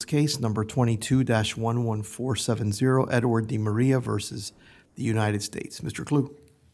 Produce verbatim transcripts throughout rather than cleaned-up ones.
case, number twenty-two dash one one four seven zero, Edward De Maria versus the United States. Mister Klug.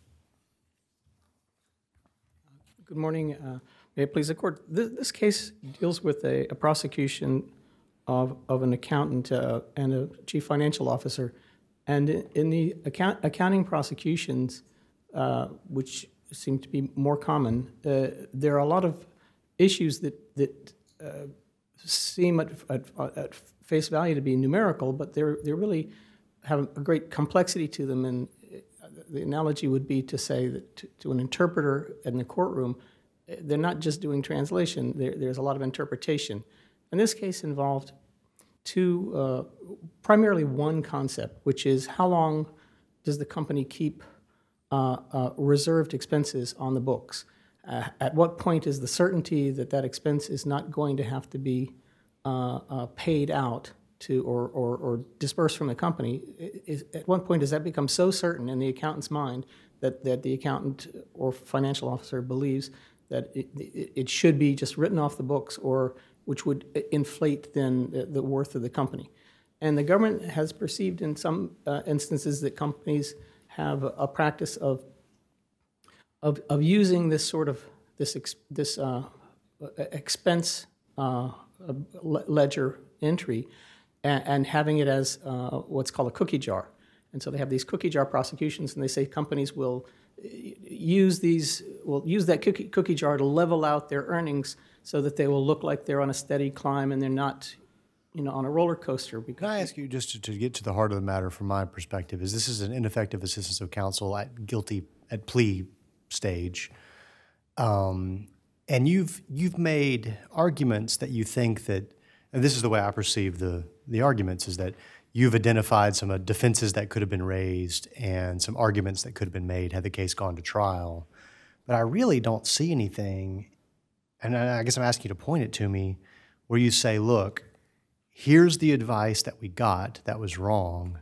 Good morning. Uh, may it please the court. This, this case deals with a, a prosecution of, of an accountant uh, and a chief financial officer. And in, in the account, accounting prosecutions, uh, which seem to be more common, uh, there are a lot of issues that, that uh, seem at, at, at face value to be numerical, but they're, they really have a great complexity to them. And the analogy would be to say that to, to an interpreter in the courtroom, they're not just doing translation, there, there's a lot of interpretation. And this case involved two, uh, primarily one concept, which is how long does the company keep uh, uh, reserved expenses on the books? Uh, at what point is the certainty that that expense is not going to have to be uh, uh, paid out to or, or, or dispersed from the company? Is, at one point does that become so certain in the accountant's mind that, that the accountant or financial officer believes that it, it, it should be just written off the books, or which would inflate then the, the worth of the company? And the government has perceived in some uh, instances that companies have a, a practice of, of of using this sort of this ex, this uh, expense uh, ledger entry and, and having it as uh, what's called a cookie jar. And so they have these cookie jar prosecutions, and they say companies will use these will use that cookie, cookie jar to level out their earnings so that they will look like they're on a steady climb and they're not, you know, on a roller coaster. Can I ask you, just to, to get to the heart of the matter from my perspective, is this is an ineffective assistance of counsel at guilty at plea stage, um, and you've you've made arguments that you think that, and this is the way I perceive the the arguments, is that you've identified some uh, defenses that could have been raised and some arguments that could have been made had the case gone to trial. But I really don't see anything, and I guess I'm asking you to point it to me, where you say, look, here's the advice that we got that was wrong,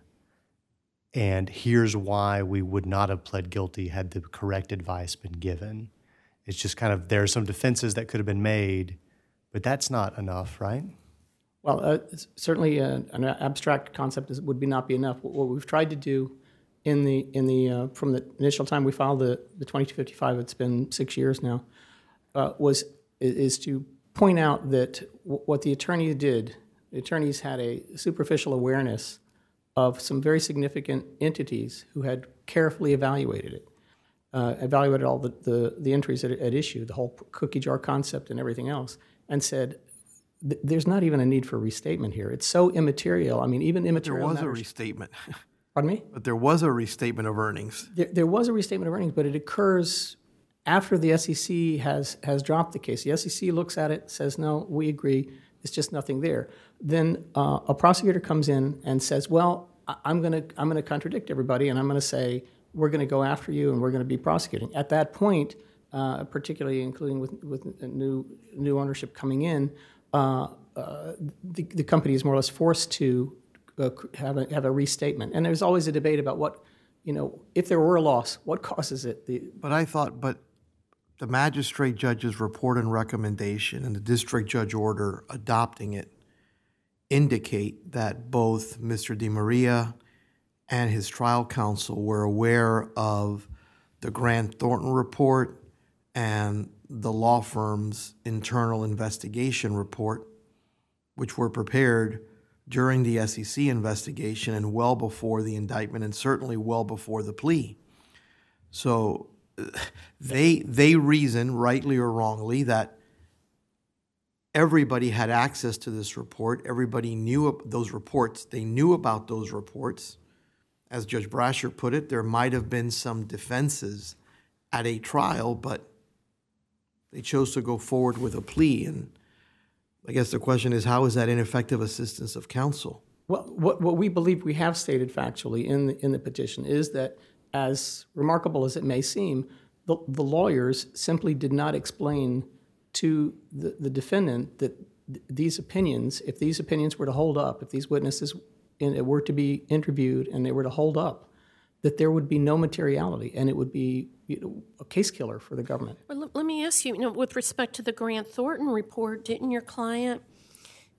and here's why we would not have pled guilty had the correct advice been given. It's just kind of, there are some defenses that could have been made, but that's not enough, right? Well, uh, certainly uh, an abstract concept is, would be not be enough. What we've tried to do in the in the uh, from the initial time we filed the, the twenty-two fifty-five, it's been six years now, uh, was is to point out that w- what the attorneys did, the attorneys had a superficial awareness of some very significant entities who had carefully evaluated it, uh, evaluated all the, the, the entries at, at issue, the whole cookie jar concept and everything else, and said, there's not even a need for restatement here. It's so immaterial. I mean, even immaterial There was matters. a restatement. Pardon me? But there was a restatement of earnings. There, there was a restatement of earnings, but it occurs after the S E C has, has dropped the case. The S E C looks at it, says, no, we agree, it's just nothing there. Then uh, a prosecutor comes in and says, well, I- I'm going to I'm going to contradict everybody, and I'm going to say, we're going to go after you, and we're going to be prosecuting. At that point, uh, particularly including with, with new, new ownership coming in, Uh, uh, the, the company is more or less forced to uh, have a have a restatement, and there's always a debate about what, you know, if there were a loss, what causes it. The, But I thought, but the magistrate judge's report and recommendation and the district judge order adopting it indicate that both Mister De Maria and his trial counsel were aware of the Grant Thornton report and the law firm's internal investigation report, which were prepared during the S E C investigation and well before the indictment, and certainly well before the plea. So they they reason, rightly or wrongly, that everybody had access to this report. Everybody knew of those reports. They knew about those reports. As Judge Brasher put it, there might have been some defenses at a trial, but they chose to go forward with a plea. And I guess the question is, how is that ineffective assistance of counsel? Well, what, what we believe we have stated factually in the, in the petition is that, as remarkable as it may seem, the, the lawyers simply did not explain to the, the defendant that th- these opinions, if these opinions were to hold up, if these witnesses in, were to be interviewed and they were to hold up, that there would be no materiality, and it would be, you know, a case killer for the government. Well, let me ask you, you know, with respect to the Grant Thornton report, didn't your client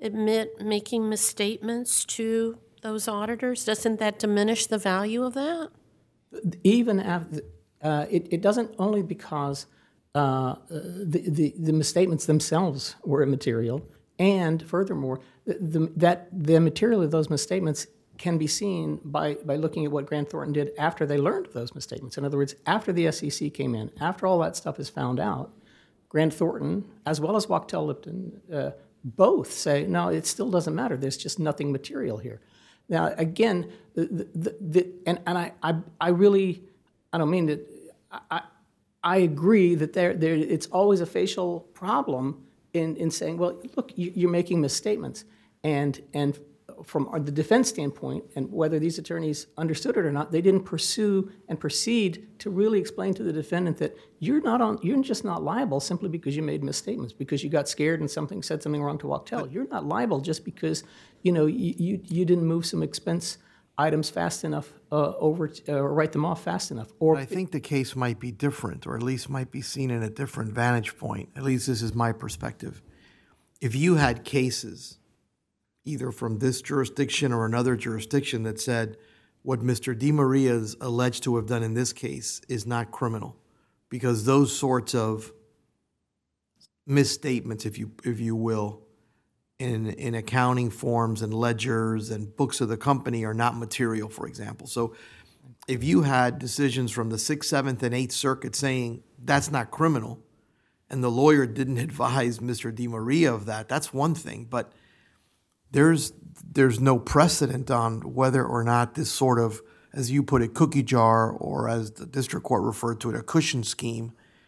admit making misstatements to those auditors? Doesn't that diminish the value of that? Even after, uh, it, it doesn't only because uh, the, the, the misstatements themselves were immaterial, and furthermore, the, the, that the material of those misstatements can be seen by, by looking at what Grant Thornton did after they learned those misstatements. In other words, after the S E C came in, after all that stuff is found out, Grant Thornton, as well as Wachtell Lipton, uh, both say, no, it still doesn't matter. There's just nothing material here. Now, again, the, the, the, and, and I, I, I really, I don't mean that, I, I agree that there, there, it's always a facial problem in, in saying, well, look, you, you're making misstatements. And, and from the defense standpoint, and whether these attorneys understood it or not, they didn't pursue and proceed to really explain to the defendant that you're not on, you're just not liable simply because you made misstatements, because you got scared and something said something wrong to Wachtell. You're not liable just because, you know, you, you, you didn't move some expense items fast enough uh, over, uh, or write them off fast enough. Or I think the case might be different, or at least might be seen in a different vantage point. At least this is my perspective. If you had cases either from this jurisdiction or another jurisdiction that said what Mister DeMaria is alleged to have done in this case is not criminal, because those sorts of misstatements, if you if you will, in in accounting forms and ledgers and books of the company are not material, for example. So if you had decisions from the Sixth, Seventh, and Eighth Circuit saying that's not criminal, and the lawyer didn't advise Mister DeMaria of that, that's one thing. But there's there's no precedent on whether or not this sort of, as you put it, cookie jar, or as the district court referred to it, a cushion scheme,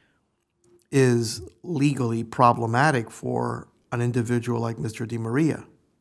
is legally problematic for an individual like Mister DeMaria.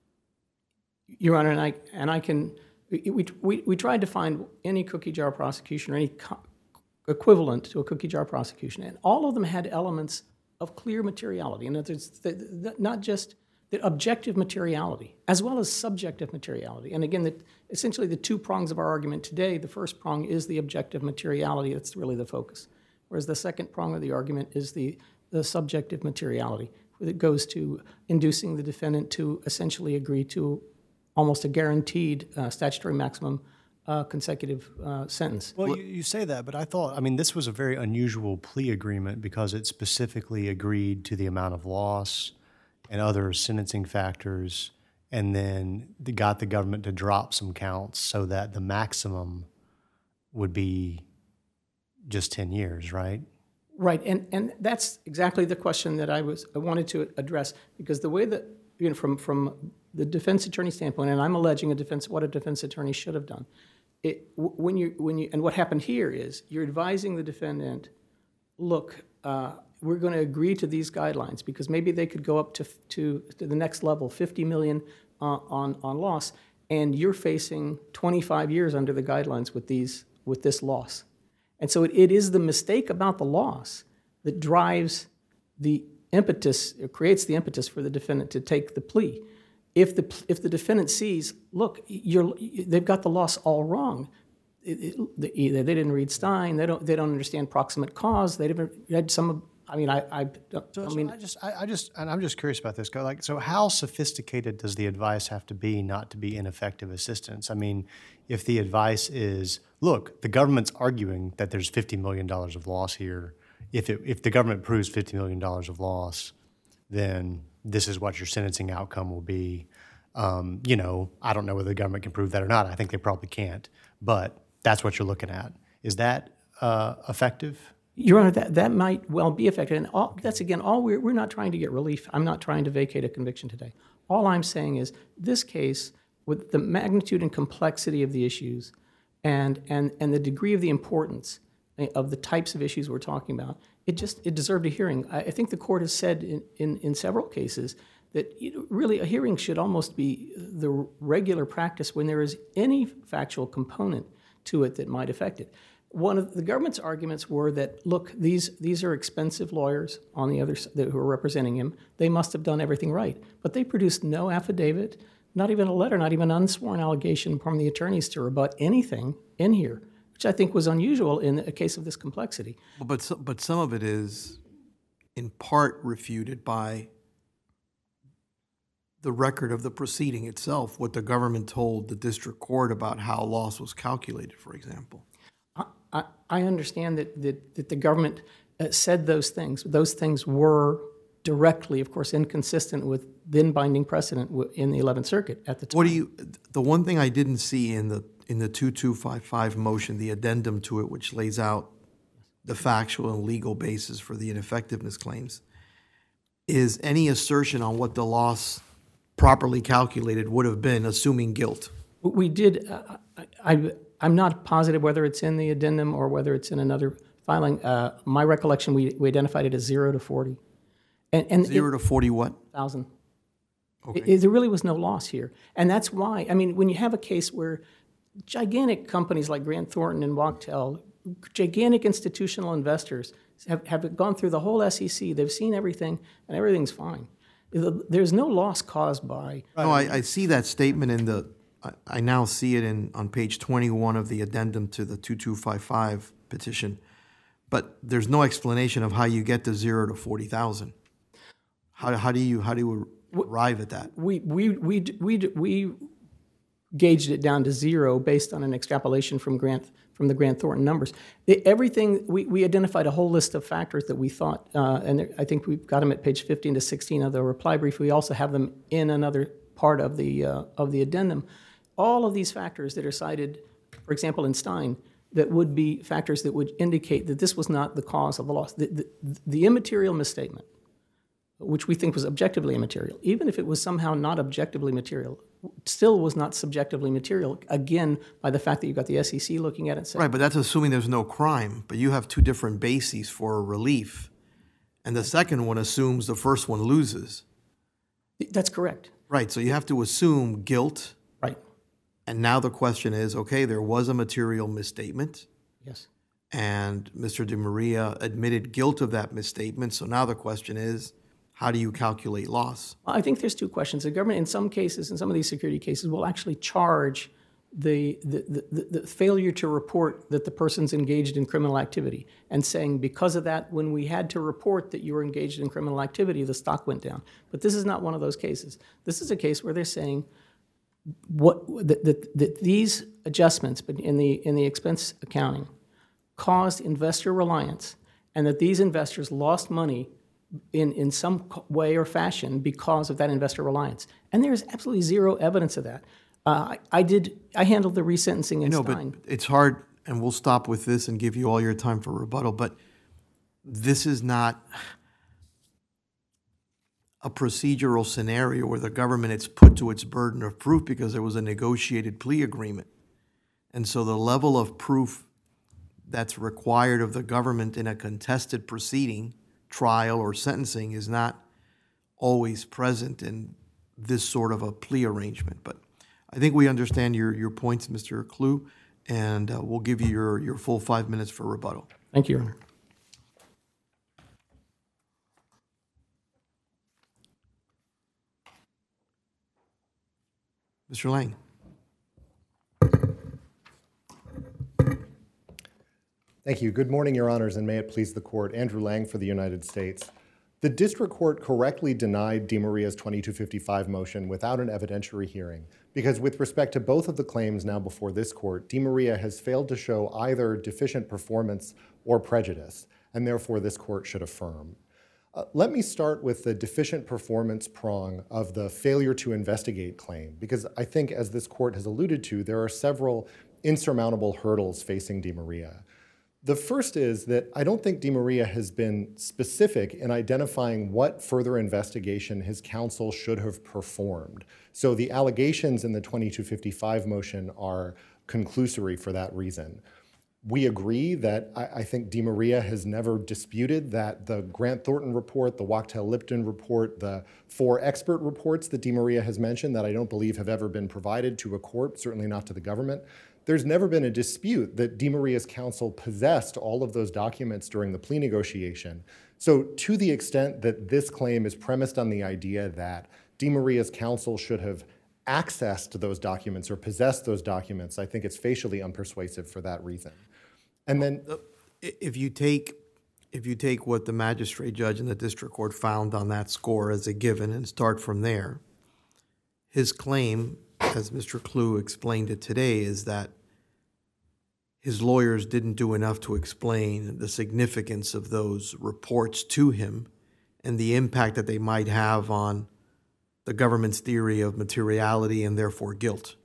Your Honor, and I and I can, we we we tried to find any cookie jar prosecution or any co- equivalent to a cookie jar prosecution, and all of them had elements of clear materiality, and it's the, the, not just the objective materiality as well as subjective materiality. And again, the, essentially the two prongs of our argument today, the first prong is the objective materiality. That's really the focus, whereas the second prong of the argument is the the subjective materiality. It goes to inducing the defendant to essentially agree to almost a guaranteed uh, statutory maximum uh, consecutive uh, sentence. Well, you, you say that, but I thought, I mean, this was a very unusual plea agreement because it specifically agreed to the amount of loss and other sentencing factors, and then they got the government to drop some counts so that the maximum would be just ten years, right? Right, and, and that's exactly the question that I was I wanted to address, because the way that, you know, from from the defense attorney standpoint, and I'm alleging a defense what a defense attorney should have done. It when you when you and what happened here is you're advising the defendant, look, uh, we're going to agree to these guidelines because maybe they could go up to to, to the next level, fifty million uh, on on loss, and you're facing twenty-five years under the guidelines with these with this loss. And so it, it is the mistake about the loss that drives the impetus, it creates the impetus for the defendant to take the plea. If the if the defendant sees, look, you're, they've got the loss all wrong. It, it, they, either they didn't read Stein, they don't they don't understand proximate cause. They didn't read some of. I mean, I I, So, I mean, so I just, I, I just, and I'm just curious about this. Go like, so how sophisticated does the advice have to be not to be ineffective assistance? I mean, if the advice is, look, the government's arguing that there's fifty million dollars of loss here. If it, if the government proves fifty million dollars of loss, then this is what your sentencing outcome will be. Um, you know, I don't know whether the government can prove that or not. I think they probably can't, but that's what you're looking at. Is that uh, effective? Your Honor, that, that might well be effective. And all, that's, again, all we're, we're not trying to get relief. I'm not trying to vacate a conviction today. All I'm saying is this case, with the magnitude and complexity of the issues and, and, and the degree of the importance of the types of issues we're talking about, it just it deserved a hearing. I, I think the court has said in, in, in several cases that you know, really a hearing should almost be the regular practice when there is any factual component to it that might affect it. One of the government's arguments were that, look, these these are expensive lawyers on the other side who are representing him. They must have done everything right. But they produced no affidavit, not even a letter, not even an unsworn allegation from the attorneys to rebut anything in here, which I think was unusual in a case of this complexity. But so, but some of it is in part refuted by the record of the proceeding itself, what the government told the district court about how loss was calculated, for example. I, I, I understand that, that, that the government uh, said those things. Those things were directly, of course, inconsistent with then binding precedent w- in the eleventh Circuit at the time. What do you, the one thing I didn't see in the, in the two two five five motion, the addendum to it, which lays out the factual and legal basis for the ineffectiveness claims, is any assertion on what the loss properly calculated would have been, assuming guilt. We did, uh, I, I, I'm not positive whether it's in the addendum or whether it's in another filing. Uh, my recollection, we, we identified it as zero to forty. And, and Zero to forty what? thousand. Okay. It- it- there really was no loss here. And that's why, I mean, when you have a case where gigantic companies like Grant Thornton and Wachtell, gigantic institutional investors have, have gone through the whole S E C, they've seen everything, and everything's fine. There's no loss caused by, No, I, I see that statement in the, I, I now see it in, on page twenty-one of the addendum to the two two five five petition, but there's no explanation of how you get to zero to forty thousand. How, how do you, how do you arrive at that? we, we, we, we, we gauged it down to zero based on an extrapolation from Grant, from the Grant Thornton numbers. The, everything, we, we identified a whole list of factors that we thought, uh, and there, I think we've got them at page fifteen to sixteen of the reply brief. We also have them in another part of the, uh, of the addendum. All of these factors that are cited, for example, in Stein, that would be factors that would indicate that this was not the cause of the loss. The, the, the immaterial misstatement, which we think was objectively immaterial, even if it was somehow not objectively material, still was not subjectively material, again, by the fact that you've got the S E C looking at it and saying, Right, but that's assuming there's no crime, but you have two different bases for relief, and the second one assumes the first one loses. that's correct. Right, so you have to assume guilt, Right. and now the question is, okay, there was a material misstatement, Yes. and Mister DeMaria admitted guilt of that misstatement, so now the question is, how do you calculate loss? I think there's two questions. The government, in some cases, in some of these security cases, will actually charge the, the, the, the failure to report that the person's engaged in criminal activity and saying, because of that, when we had to report that you were engaged in criminal activity, the stock went down. But this is not one of those cases. This is a case where they're saying what that, that, that these adjustments in the, in the expense accounting caused investor reliance and that these investors lost money in, in some way or fashion because of that investor reliance. And there's absolutely zero evidence of that. Uh, I, I did, I handled the resentencing in No, Stein. but it's hard, and we'll stop with this and give you all your time for rebuttal, but this is not a procedural scenario where the government is put to its burden of proof because there was a negotiated plea agreement. And so the level of proof that's required of the government in a contested proceeding, trial or sentencing, is not always present in this sort of a plea arrangement. But I think we understand your, your points, Mister Clue, and uh, we'll give you your, your full five minutes for rebuttal. Thank you, Your Honor. Mister Lang. Thank you. Good morning, Your Honors, and may it please the Court. Andrew Lang for the United States. The District Court correctly denied DeMaria's twenty-two fifty-five motion without an evidentiary hearing because with respect to both of the claims now before this Court, DeMaria has failed to show either deficient performance or prejudice, and therefore this Court should affirm. Uh, let me start with the deficient performance prong of the failure to investigate claim, because I think, as this Court has alluded to, there are several insurmountable hurdles facing DeMaria. The first is that I don't think DeMaria has been specific in identifying what further investigation his counsel should have performed. So the allegations in the twenty-two fifty-five motion are conclusory for that reason. We agree that I, I think DeMaria has never disputed that the Grant Thornton report, the Wachtell-Lipton report, the four expert reports that DeMaria has mentioned that I don't believe have ever been provided to a court, certainly not to the government. There's never been a dispute that DeMaria's counsel possessed all of those documents during the plea negotiation. So to the extent that this claim is premised on the idea that DeMaria's counsel should have accessed those documents or possessed those documents, I think it's facially unpersuasive for that reason. And then If you take, if you take what the magistrate judge and the district court found on that score as a given and start from there, his claim, as Mister Clue explained it today, is that his lawyers didn't do enough to explain the significance of those reports to him and the impact that they might have on the government's theory of materiality and therefore guilt.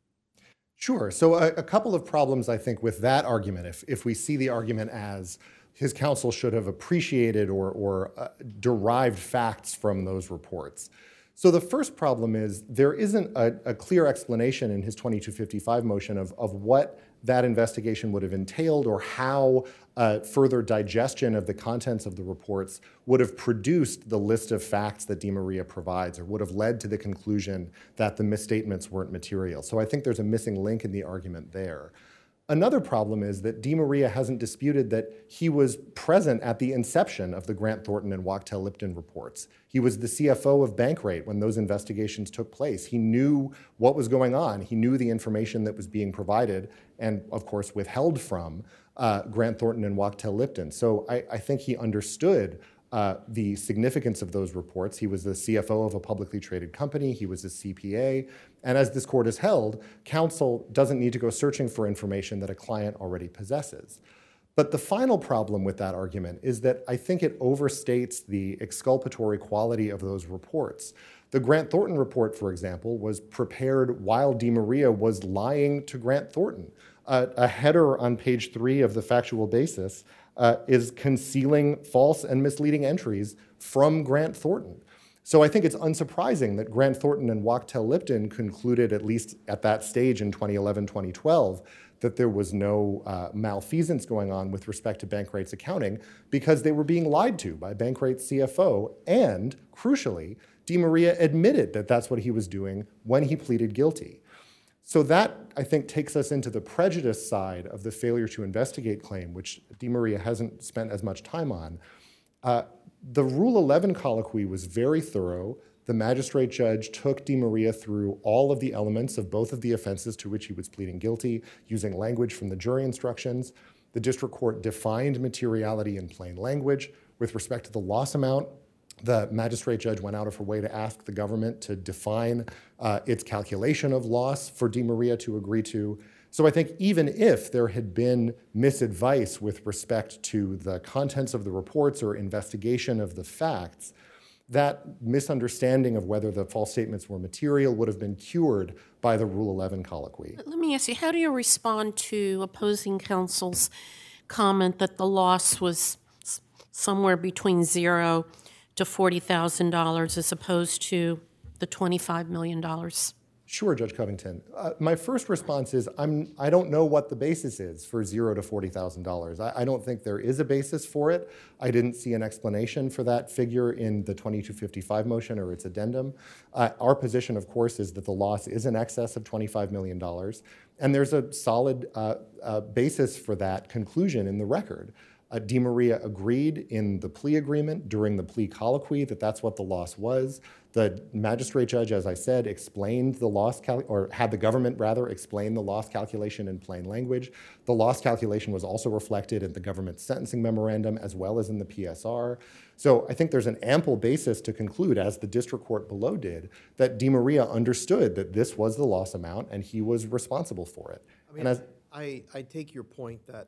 Sure. So a, a couple of problems, I think, with that argument, if, if we see the argument as his counsel should have appreciated or, or uh, derived facts from those reports. So the first problem is there isn't a, a clear explanation in his twenty-two fifty-five motion of, of what that investigation would have entailed or how uh, further digestion of the contents of the reports would have produced the list of facts that DiMaria provides or would have led to the conclusion that the misstatements weren't material. So I think there's a missing link in the argument there. Another problem is that DiMaria hasn't disputed that he was present at the inception of the Grant Thornton and Wachtell Lipton reports. He was the C F O of Bankrate when those investigations took place. He knew what was going on. He knew the information that was being provided and, of course, withheld from uh, Grant Thornton and Wachtell Lipton. So I, I think he understood Uh, the significance of those reports. He was the C F O of a publicly traded company. He was a C P A. And as this court has held, counsel doesn't need to go searching for information that a client already possesses. But the final problem with that argument is that I think it overstates the exculpatory quality of those reports. The Grant Thornton report, for example, was prepared while DiMaria was lying to Grant Thornton. Uh, a header on page three of the factual basis Uh, is concealing false and misleading entries from Grant Thornton. So I think it's unsurprising that Grant Thornton and Wachtell Lipton concluded, at least at that stage in twenty eleven, twenty twelve, that there was no uh, malfeasance going on with respect to Bankrate's accounting because they were being lied to by Bankrate's C F O. And crucially, DiMaria admitted that that's what he was doing when he pleaded guilty. So that, I think, takes us into the prejudice side of the failure to investigate claim, which DiMaria hasn't spent as much time on. Uh, the Rule eleven colloquy was very thorough. The magistrate judge took DiMaria through all of the elements of both of the offenses to which he was pleading guilty, using language from the jury instructions. The district court defined materiality in plain language. With respect to the loss amount, the magistrate judge went out of her way to ask the government to define uh, its calculation of loss for DiMaria to agree to. So I think even if there had been misadvice with respect to the contents of the reports or investigation of the facts, that misunderstanding of whether the false statements were material would have been cured by the Rule eleven colloquy. Let me ask you, how do you respond to opposing counsel's comment that the loss was somewhere between zero to forty thousand dollars as opposed to the twenty-five million dollars? Sure, Judge Covington. Uh, my first response is I'm, I don't know what the basis is for zero to forty thousand dollars. I, I don't think there is a basis for it. I didn't see an explanation for that figure in the twenty-two fifty-five motion or its addendum. Uh, our position, of course, is that the loss is in excess of twenty-five million dollars, and there's a solid uh, uh, basis for that conclusion in the record. Uh, DiMaria agreed in the plea agreement during the plea colloquy that that's what the loss was. The magistrate judge, as I said, explained the loss, cal- or had the government rather explain the loss calculation in plain language. The loss calculation was also reflected in the government's sentencing memorandum as well as in the P S R. So I think there's an ample basis to conclude, as the district court below did, that DiMaria understood that this was the loss amount and he was responsible for it. I mean, and as, I, I take your point that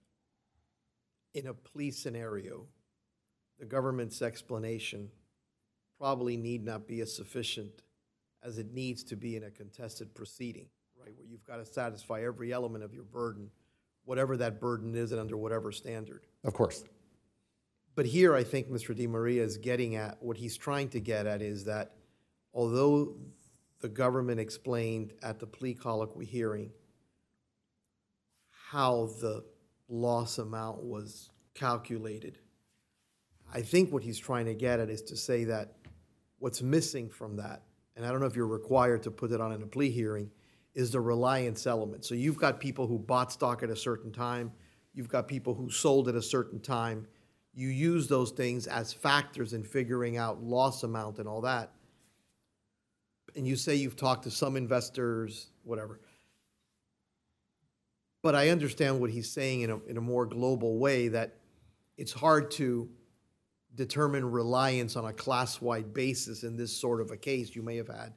in a plea scenario, the government's explanation probably need not be as sufficient as it needs to be in a contested proceeding, right? Where you've got to satisfy every element of your burden, whatever that burden is and under whatever standard. of course. But here I think Mister DiMaria is getting at, what he's trying to get at is that although the government explained at the plea colloquy hearing how the loss amount was calculated, I think what he's trying to get at is to say that what's missing from that, and I don't know if you're required to put it on in a plea hearing, is the reliance element. So you've got people who bought stock at a certain time, you've got people who sold at a certain time, you use those things as factors in figuring out loss amount and all that, and you say you've talked to some investors, whatever. But I understand what he's saying in a, in a more global way, that it's hard to determine reliance on a class-wide basis in this sort of a case. You may have had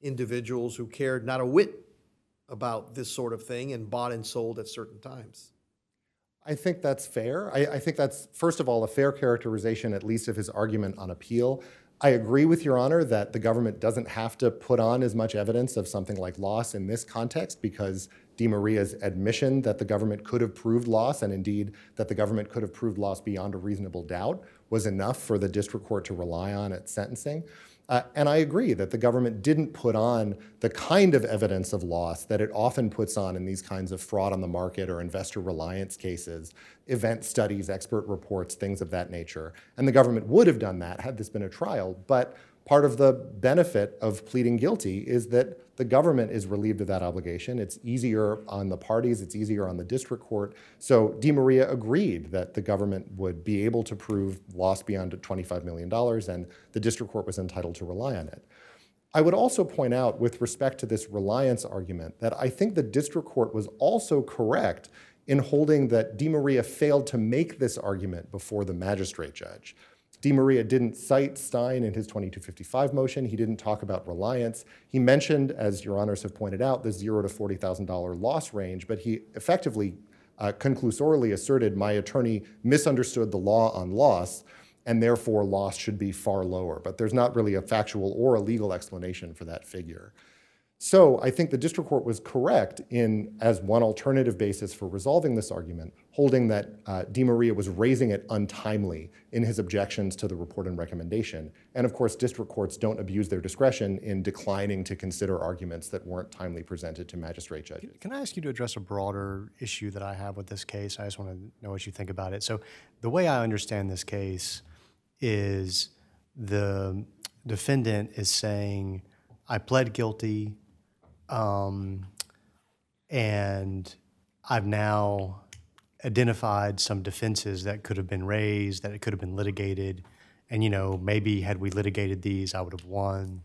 individuals who cared not a whit about this sort of thing and bought and sold at certain times. I think that's fair. I, I think that's, first of all, a fair characterization, at least of his argument on appeal. I agree with Your Honor that the government doesn't have to put on as much evidence of something like loss in this context, because DeMaria's admission that the government could have proved loss, and indeed that the government could have proved loss beyond a reasonable doubt, was enough for the district court to rely on at sentencing. Uh, and I agree that the government didn't put on the kind of evidence of loss that it often puts on in these kinds of fraud on the market or investor reliance cases, event studies, expert reports, things of that nature. And the government would have done that had this been a trial. But part of the benefit of pleading guilty is that the government is relieved of that obligation. It's easier on the parties, it's easier on the district court. So DeMaria agreed that the government would be able to prove loss beyond twenty-five million dollars, and the district court was entitled to rely on it. I would also point out, with respect to this reliance argument, that I think the district court was also correct in holding that DeMaria failed to make this argument before the magistrate judge. DeMaria didn't cite Stein in his twenty-two fifty-five motion. He didn't talk about reliance. He mentioned, as Your Honors have pointed out, the zero to forty thousand dollars loss range, but he effectively uh, conclusorily asserted my attorney misunderstood the law on loss, and therefore loss should be far lower. But there's not really a factual or a legal explanation for that figure. So I think the district court was correct in, as one alternative basis for resolving this argument, holding that uh, DeMaria was raising it untimely in his objections to the report and recommendation. And of course, district courts don't abuse their discretion in declining to consider arguments that weren't timely presented to magistrate judges. Can I ask you to address a broader issue that I have with this case? I just want to know what you think about it. So the way I understand this case is the defendant is saying, I pled guilty, Um, and I've now identified some defenses that could have been raised, that it could have been litigated, and, you know, maybe had we litigated these, I would have won.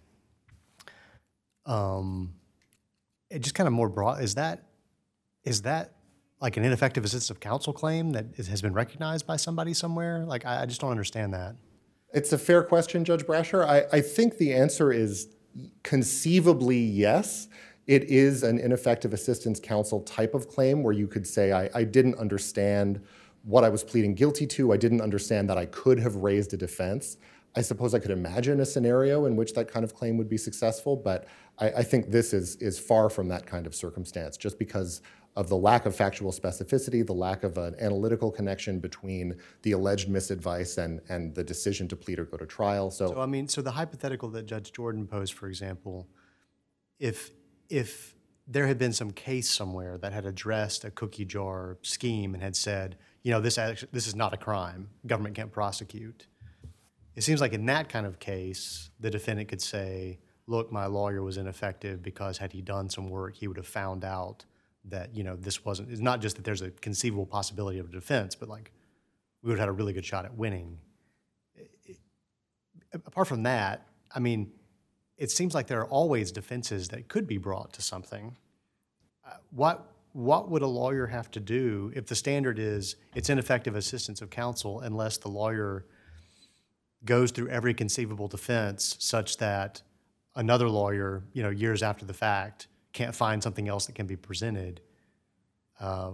Um, it just kind of more broad, is that, is that like an ineffective assistance of counsel claim that is, has been recognized by somebody somewhere? Like, I, I just don't understand that. It's a fair question, Judge Brasher. I, I think the answer is conceivably yes. It is an ineffective assistance counsel type of claim where you could say, I, I didn't understand what I was pleading guilty to. I didn't understand that I could have raised a defense. I suppose I could imagine a scenario in which that kind of claim would be successful, but I, I think this is, is far from that kind of circumstance, just because of the lack of factual specificity, the lack of an analytical connection between the alleged misadvice and, and the decision to plead or go to trial. So, So, I mean, so the hypothetical that Judge Jordan posed, for example, if if there had been some case somewhere that had addressed a cookie jar scheme and had said, you know, this actually, this is not a crime, government can't prosecute. It seems like in that kind of case, the defendant could say, look, my lawyer was ineffective because had he done some work, he would have found out that, you know, this wasn't, it's not just that there's a conceivable possibility of a defense, but like we would have had a really good shot at winning. It, apart from that, I mean, it seems like there are always defenses that could be brought to something. Uh, what what would a lawyer have to do if the standard is it's ineffective assistance of counsel unless the lawyer goes through every conceivable defense such that another lawyer, you know, years after the fact, can't find something else that can be presented? Uh,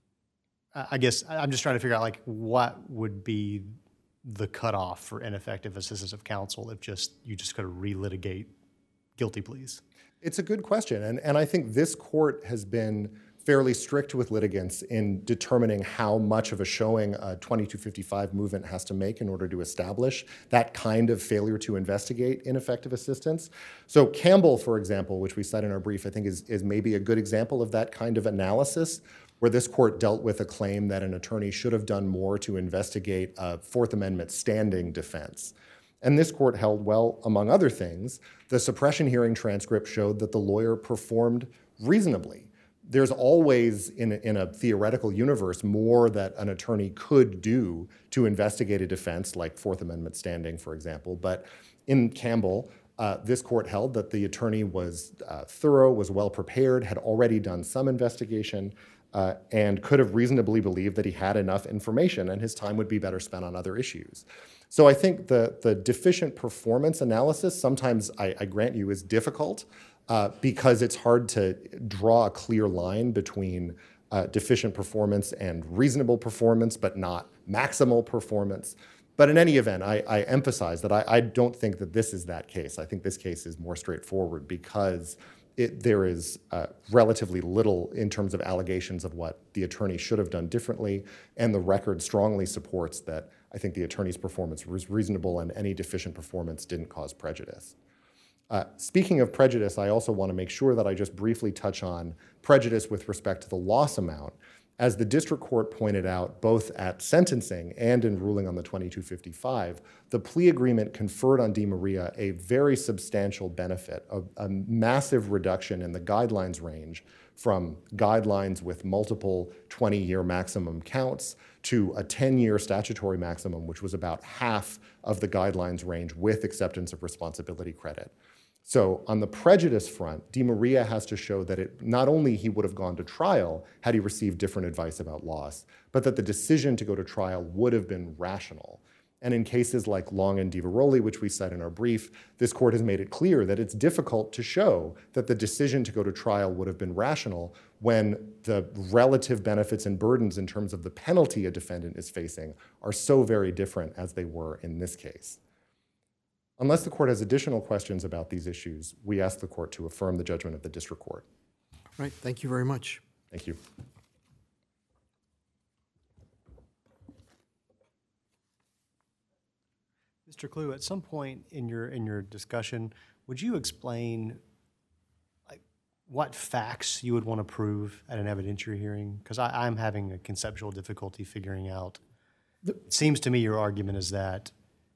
I guess I'm just trying to figure out like what would be the cutoff for ineffective assistance of counsel if just you just could relitigate guilty pleas? It's a good question, and, and I think this court has been fairly strict with litigants in determining how much of a showing a twenty-two fifty-five movement has to make in order to establish that kind of failure to investigate ineffective assistance. So Campbell, for example, which we cite in our brief, I think is, is maybe a good example of that kind of analysis, where this court dealt with a claim that an attorney should have done more to investigate a Fourth Amendment standing defense. And this court held, well, among other things, the suppression hearing transcript showed that the lawyer performed reasonably. There's always, in a, in a theoretical universe, more that an attorney could do to investigate a defense, like Fourth Amendment standing, for example. But in Campbell, uh, this court held that the attorney was uh, thorough, was well prepared, had already done some investigation, uh, and could have reasonably believed that he had enough information and his time would be better spent on other issues. So I think the, the deficient performance analysis, sometimes I, I grant you, is difficult. uh, because it's hard to draw a clear line between uh, deficient performance and reasonable performance, but not maximal performance. But in any event, I, I emphasize that I, I don't think that this is that case. I think this case is more straightforward because it, there is uh, relatively little in terms of allegations of what the attorney should have done differently, and the record strongly supports that I think the attorney's performance was reasonable and any deficient performance didn't cause prejudice. Uh, speaking of prejudice, I also want to make sure that I just briefly touch on prejudice with respect to the loss amount. As the district court pointed out, both at sentencing and in ruling on the twenty-two fifty-five, the plea agreement conferred on DeMaria a very substantial benefit, a, a massive reduction in the guidelines range from guidelines with multiple twenty-year maximum counts to a ten-year statutory maximum, which was about half of the guidelines range with acceptance of responsibility credit. So on the prejudice front, DeMaria has to show that it, not only he would have gone to trial had he received different advice about loss, but that the decision to go to trial would have been rational. And in cases like Long and DiVaroli, which we cite in our brief, this court has made it clear that it's difficult to show that the decision to go to trial would have been rational when the relative benefits and burdens in terms of the penalty a defendant is facing are so very different as they were in this case. Unless the court has additional questions about these issues, we ask the court to affirm the judgment of the district court. Right, thank you very much. Thank you. Mister Kluh, at some point in your in your discussion, would you explain like what facts you would want to prove at an evidentiary hearing? Because I'm having a conceptual difficulty figuring out. It seems to me your argument is that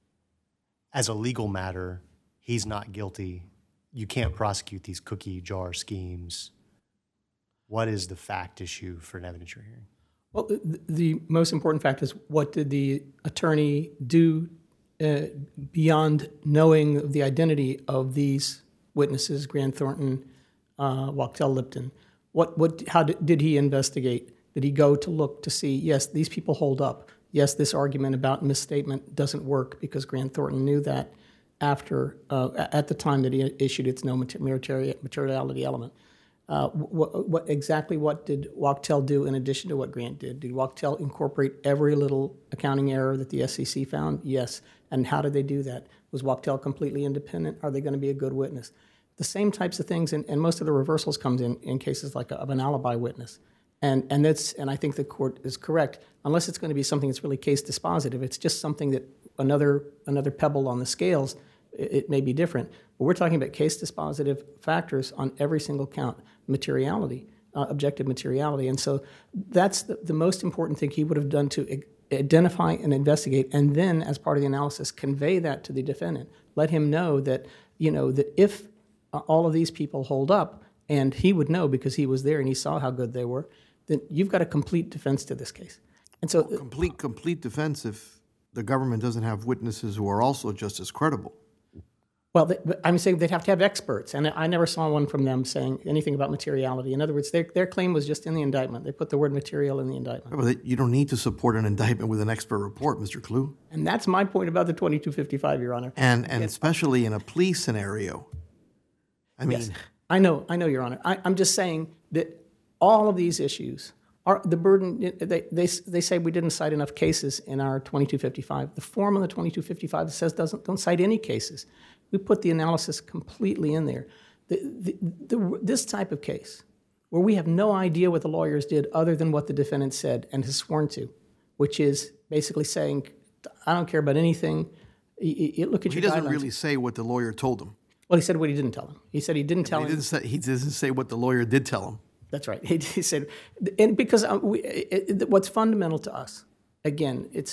as a legal matter, he's not guilty. You can't prosecute these cookie jar schemes. What is the fact issue for an evidentiary hearing? Well, the, the most important fact is what did the attorney do uh, beyond knowing the identity of these witnesses, Grant Thornton, uh, Wachtell Lipton? What, what, how did, did he investigate? Did he go to look to see, yes, these people hold up. Yes, this argument about misstatement doesn't work because Grant Thornton knew that after, uh, at the time that he issued its no materiality element. Uh, what, what, exactly what did Wachtell do in addition to what Grant did? Did Wachtell incorporate every little accounting error that the S E C found? Yes. And how did they do that? Was Wachtell completely independent? Are they going to be a good witness? The same types of things, and, and most of the reversals comes in in cases like a, of an alibi witness. And and that's and I think the court is correct. Unless it's going to be something that's really case dispositive, it's just something that another another pebble on the scales, it, it may be different. But we're talking about case dispositive factors on every single count, materiality, uh, objective materiality. And so that's the, the most important thing he would have done to identify and investigate, and then as part of the analysis, convey that to the defendant. Let him know that, you know, that if uh, all of these people hold up, and he would know because he was there and he saw how good they were, then you've got a complete defense to this case. And so, Complete, complete defense if the government doesn't have witnesses who are also just as credible. well, they, I'm saying they'd have to have experts, and I never saw one from them saying anything about materiality. In other words, their, their claim was just in the indictment. They put the word material in the indictment. But you don't need to support an indictment with an expert report, Mister Kluh. And that's my point about the twenty-two fifty-five, Your Honor. And and especially in a plea scenario. I mean, Yes. I know, I know, Your Honor. I, I'm just saying that all of these issues are the burden. They, they they say we didn't cite enough cases in our twenty-two fifty-five. The form on the twenty-two fifty-five says doesn't don't cite any cases. We put the analysis completely in there. The, the, the, this type of case, where we have no idea what the lawyers did other than what the defendant said and has sworn to, which is basically saying, I don't care about anything. You, you look at he your doesn't guidelines. really say what the lawyer told him. Well, he said what he didn't tell him. He said he didn't tell He him. didn't say, he doesn't say what the lawyer did tell him. That's right. He, he said, and because uh, we, it, it, what's fundamental to us, again, it's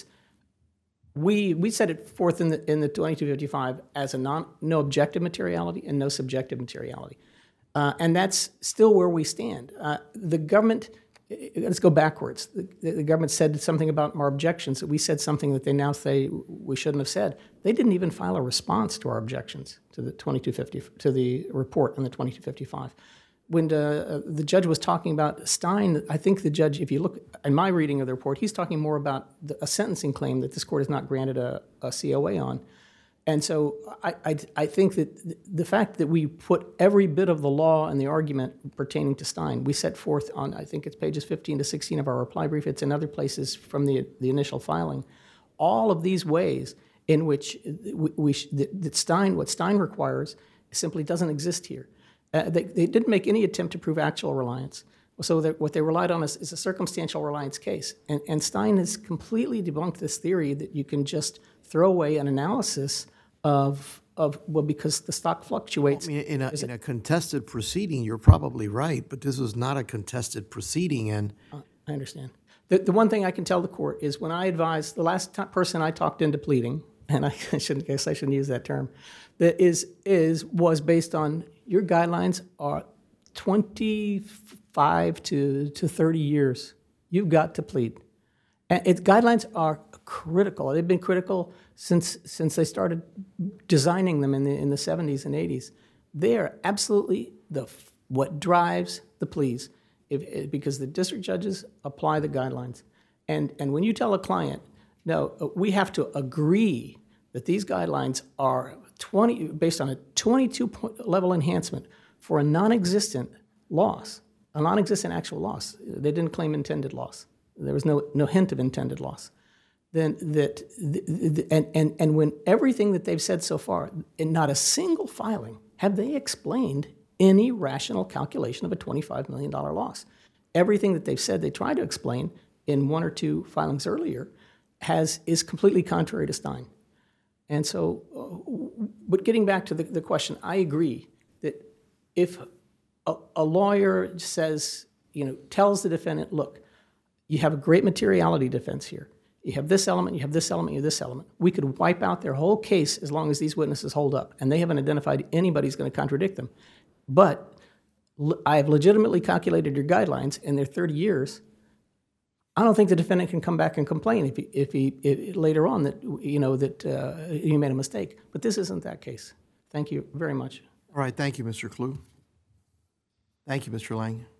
we we set it forth in the in the twenty-two fifty-five as a non no objective materiality and no subjective materiality, uh, and that's still where we stand. Uh, the government. Let's go backwards. The, the government said something about our objections. We said something that they now say we shouldn't have said. They didn't even file a response to our objections to the twenty-two fifty to the report on the twenty-two fifty-five. When the, uh, the judge was talking about Stein, I think the judge, if you look in my reading of the report, he's talking more about the, a sentencing claim that this court has not granted a, a C O A on. And so I, I, I think that the fact that we put every bit of the law and the argument pertaining to Stein, we set forth on, I think it's pages fifteen to sixteen of our reply brief, it's in other places from the, the initial filing, all of these ways in which we, we that, that Stein, what Stein requires simply doesn't exist here. Uh, they, they didn't make any attempt to prove actual reliance. So that what they relied on is, is a circumstantial reliance case. And, and Stein has completely debunked this theory that you can just throw away an analysis of, of well, because the stock fluctuates. I mean, in a, in a contested proceeding, you're probably right, but this was not a contested proceeding, and Uh, I understand. The, the one thing I can tell the court is when I advised, the last t- person I talked into pleading, and I shouldn't guess I shouldn't use that term, that is, is was based on your guidelines are twenty-five to, to thirty years. You've got to plead. And its guidelines are critical. They've been critical since since they started designing them in the in the seventies and eighties. They are absolutely the what drives the pleas, if, because the district judges apply the guidelines. And and when you tell a client, no, we have to agree that these guidelines are twenty based on a twenty-two point level enhancement for a non-existent loss, a non-existent actual loss. They didn't claim intended loss. There was no no hint of intended loss. Then that the, the, and and and when everything that they've said so far, in not a single filing have they explained any rational calculation of a twenty-five million dollars loss. Everything that they've said they tried to explain in one or two filings earlier has is completely contrary to Stein. And so, uh, but getting back to the, the question, I agree that if a, a lawyer says, you know, tells the defendant, look, you have a great materiality defense here. You have this element, you have this element, you have this element. We could wipe out their whole case as long as these witnesses hold up, and they haven't identified anybody who's going to contradict them. But l- I have legitimately calculated your guidelines, and they're thirty years. I don't think the defendant can come back and complain if he, if he if, later on that you know that uh, he made a mistake. But this isn't that case. Thank you very much. all right, thank you, Mister Clue. Thank you, Mister Lang.